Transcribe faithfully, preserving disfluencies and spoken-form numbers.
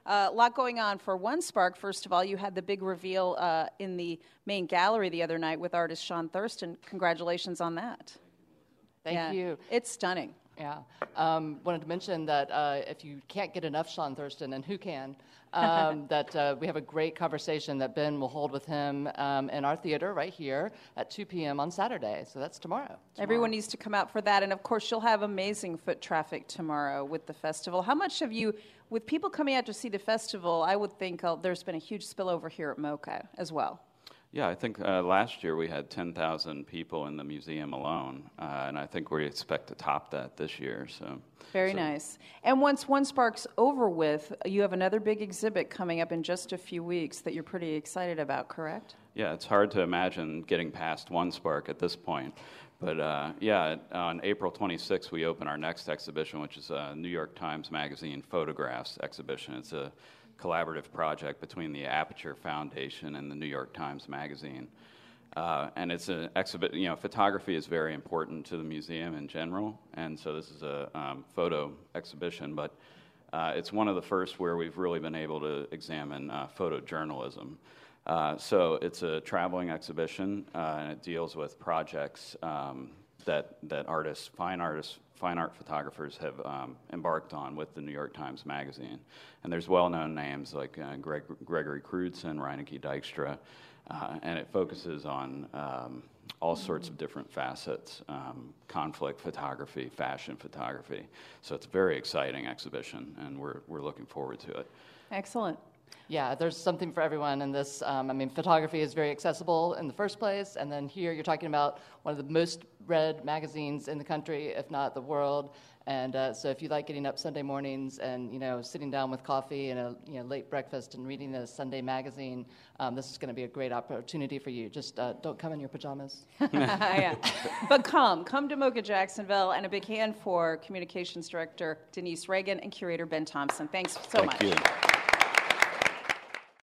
Uh, a lot going on for OneSpark. First of all, you had the big reveal uh, in the main gallery the other night with artist Sean Thurston. Congratulations on that. Thank yeah, you. It's stunning. Yeah. Um, wanted to mention that uh, if you can't get enough Sean Thurston, and who can, um, that uh, we have a great conversation that Ben will hold with him um, in our theater right here at two p.m. on Saturday. So that's tomorrow. tomorrow. Everyone needs to come out for that. And, of course, you'll have amazing foot traffic tomorrow with the festival. How much have you, with people coming out to see the festival, I would think uh, there's been a huge spillover here at MoCA as well. Yeah, I think uh, last year we had ten thousand people in the museum alone, uh, and I think we expect to top that this year. So Very so. nice. And once OneSpark's over with, you have another big exhibit coming up in just a few weeks that you're pretty excited about, correct? Yeah, it's hard to imagine getting past OneSpark at this point. But uh, yeah, on April twenty-sixth, we open our next exhibition, which is a New York Times Magazine Photographs exhibition. It's a collaborative project between the Aperture Foundation and the New York Times Magazine. Uh, and it's an exhibit, you know, photography is very important to the museum in general, and so this is a um, photo exhibition, but uh, it's one of the first where we've really been able to examine uh, photojournalism. Uh, so it's a traveling exhibition, uh, and it deals with projects um, that that artists, fine artists, fine art photographers have um, embarked on with the New York Times Magazine. And there's well-known names like uh, Greg, Gregory Crewdson, Reineke Dijkstra, uh, and it focuses on um, all sorts of different facets, um, conflict photography, fashion photography. So it's a very exciting exhibition, and we're we're looking forward to it. Excellent. Yeah, there's something for everyone in this. Um, I mean, photography is very accessible in the first place, and then here you're talking about one of the most read magazines in the country, if not the world. And uh, so if you like getting up Sunday mornings and, you know, sitting down with coffee and a you know, late breakfast and reading a Sunday magazine, um, this is going to be a great opportunity for you. Just uh, don't come in your pajamas. Yeah. But come. Come to MoCA Jacksonville, and a big hand for Communications Director Denise Reagan and Curator Ben Thompson. Thanks so Thank much. You.